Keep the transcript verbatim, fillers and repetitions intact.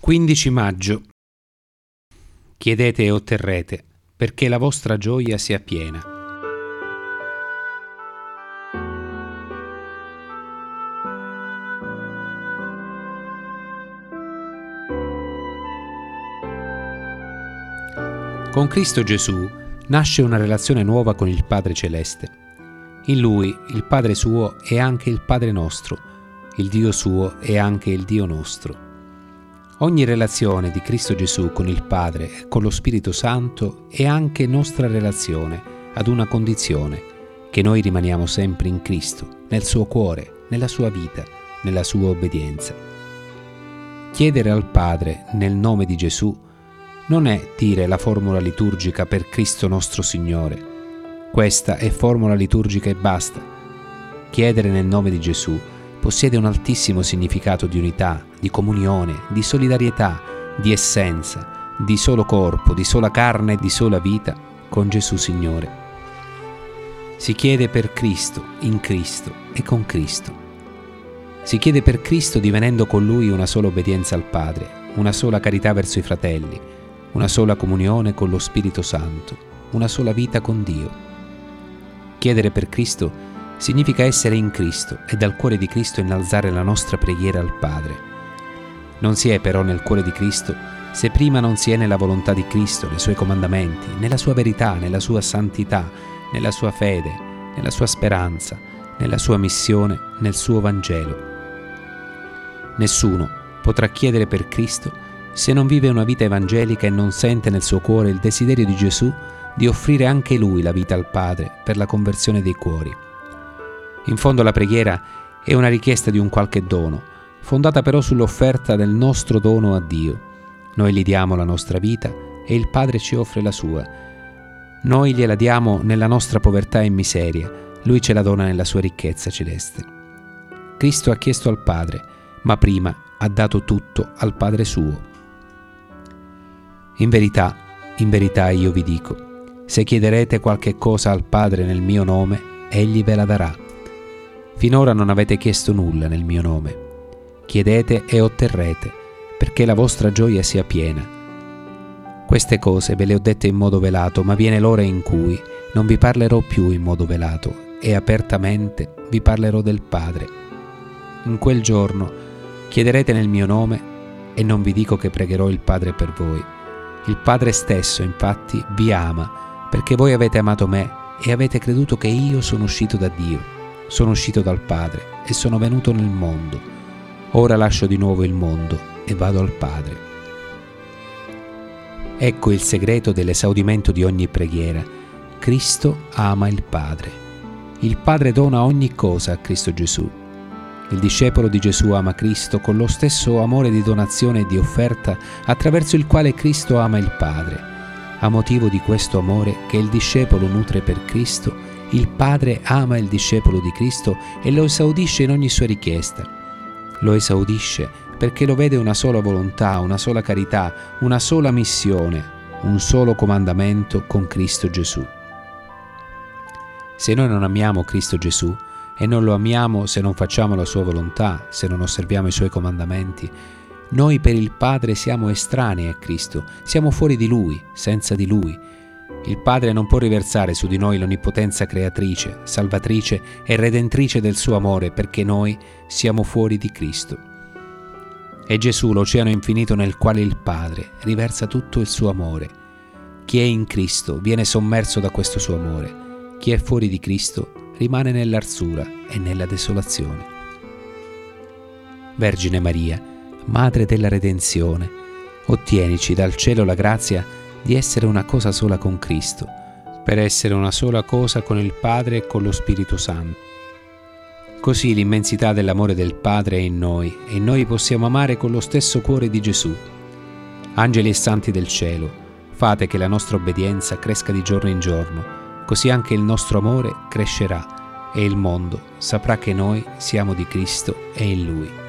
quindici maggio. Chiedete e otterrete, perché la vostra gioia sia piena. Con Cristo Gesù nasce una relazione nuova con il Padre Celeste. In Lui il Padre suo è anche il Padre nostro, il Dio suo è anche il Dio nostro. Ogni relazione di Cristo Gesù con il Padre e con lo Spirito Santo è anche nostra relazione ad una condizione, che noi rimaniamo sempre in Cristo, nel suo cuore, nella sua vita, nella sua obbedienza. Chiedere al Padre nel nome di Gesù non è dire la formula liturgica per Cristo nostro Signore. Questa è formula liturgica e basta. Chiedere nel nome di Gesù possiede un altissimo significato di unità, di comunione, di solidarietà, di essenza, di solo corpo, di sola carne e di sola vita con Gesù Signore. Si chiede per Cristo, in Cristo e con Cristo. Si chiede per Cristo divenendo con Lui una sola obbedienza al Padre, una sola carità verso i fratelli, una sola comunione con lo Spirito Santo, una sola vita con Dio. Chiedere per Cristo significa essere in Cristo e dal cuore di Cristo innalzare la nostra preghiera al Padre. Non si è però nel cuore di Cristo se prima non si è nella volontà di Cristo, nei Suoi comandamenti, nella Sua verità, nella Sua santità, nella Sua fede, nella Sua speranza, nella Sua missione, nel Suo Vangelo. Nessuno potrà chiedere per Cristo se non vive una vita evangelica e non sente nel suo cuore il desiderio di Gesù di offrire anche Lui la vita al Padre per la conversione dei cuori. In fondo la preghiera è una richiesta di un qualche dono, fondata però sull'offerta del nostro dono a Dio. Noi gli diamo la nostra vita e il Padre ci offre la sua. Noi gliela diamo nella nostra povertà e miseria, Lui ce la dona nella sua ricchezza celeste. Cristo ha chiesto al Padre, ma prima ha dato tutto al Padre suo. In verità, in verità io vi dico, se chiederete qualche cosa al Padre nel mio nome, Egli ve la darà. Finora non avete chiesto nulla nel mio nome. Chiedete e otterrete, perché la vostra gioia sia piena. Queste cose ve le ho dette in modo velato, ma viene l'ora in cui non vi parlerò più in modo velato, e apertamente vi parlerò del Padre. In quel giorno chiederete nel mio nome, e non vi dico che pregherò il Padre per voi. Il Padre stesso, infatti, vi ama, perché voi avete amato me e avete creduto che io sono uscito da Dio. Sono uscito dal Padre e sono venuto nel mondo. Ora lascio di nuovo il mondo e vado al Padre. Ecco il segreto dell'esaudimento di ogni preghiera. Cristo ama il Padre. Il Padre dona ogni cosa a Cristo Gesù. Il discepolo di Gesù ama Cristo con lo stesso amore di donazione e di offerta attraverso il quale Cristo ama il Padre. A motivo di questo amore che il discepolo nutre per Cristo, il Padre ama il discepolo di Cristo e lo esaudisce in ogni sua richiesta. Lo esaudisce perché lo vede una sola volontà, una sola carità, una sola missione, un solo comandamento con Cristo Gesù. Se noi non amiamo Cristo Gesù e non lo amiamo se non facciamo la sua volontà, se non osserviamo i suoi comandamenti, noi per il Padre siamo estranei a Cristo, siamo fuori di Lui, senza di Lui. Il Padre non può riversare su di noi l'onnipotenza creatrice, salvatrice e redentrice del suo amore perché noi siamo fuori di Cristo. È Gesù l'oceano infinito nel quale il Padre riversa tutto il suo amore. Chi è in Cristo viene sommerso da questo suo amore. Chi è fuori di Cristo rimane nell'arsura e nella desolazione. Vergine Maria, Madre della Redenzione, ottienici dal cielo la grazia di essere una cosa sola con Cristo, per essere una sola cosa con il Padre e con lo Spirito Santo. Così l'immensità dell'amore del Padre è in noi e noi possiamo amare con lo stesso cuore di Gesù. Angeli e santi del cielo, fate che la nostra obbedienza cresca di giorno in giorno, così anche il nostro amore crescerà e il mondo saprà che noi siamo di Cristo e in Lui.